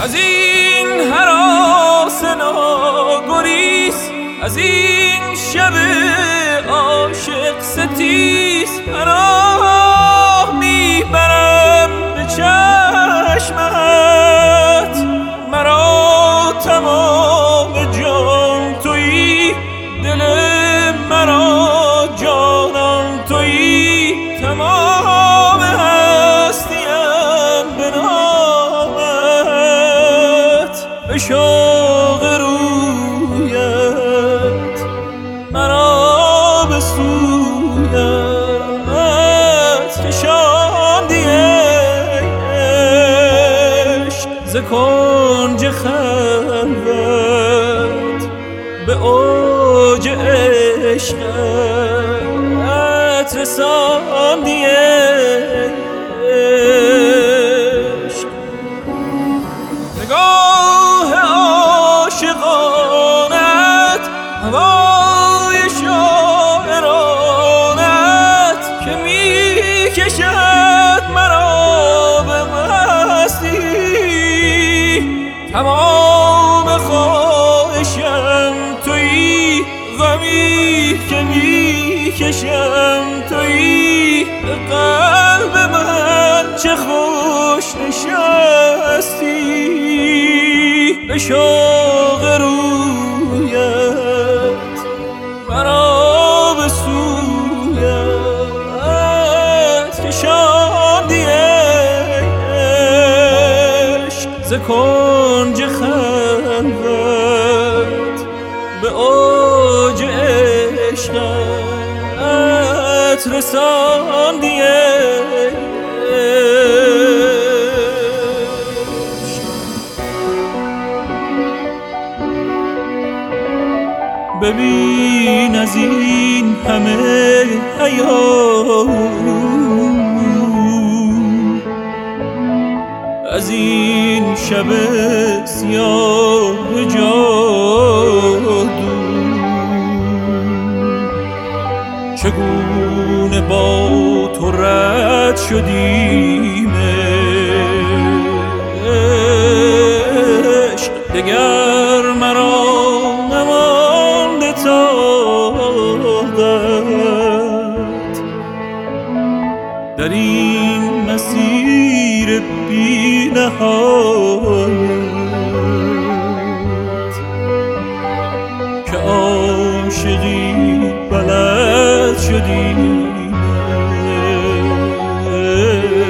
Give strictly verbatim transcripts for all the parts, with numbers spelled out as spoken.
از این هراس ناگریز، از این شب عاشق ستیز، پناه میبرم به چشمت. مرا تمام جان تویی، دل مرا جانان تویی، تمام هستیم به نامت. به شوق رویت مرا به سویت کشاندی عشق، ز کنج خلوت به اوج عشقت رساندی عشق. نگاه عاشقانت، هوای شاعرانت که می کشد مرا به مستی. تمام خواهشم تویی، غمی که می کشم تویی، به قلب من چه خوش نشستی. به شوق رویت مرا به سویت کشاندی عشق، ز کنج خلوت به اوج عشقت رساندی عشق. ببین از این همه حیات، از این شب سیاه جادو، چگونه با تو رد شدیم عشق. دگر مرا نمانده طاقت در این مسیر بی نهایت، که عاشقی بلد شدیم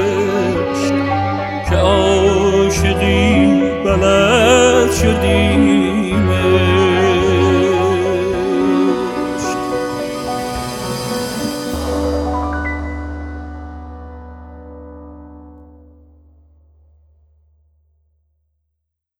عشق، که عاشقی بلد شدیم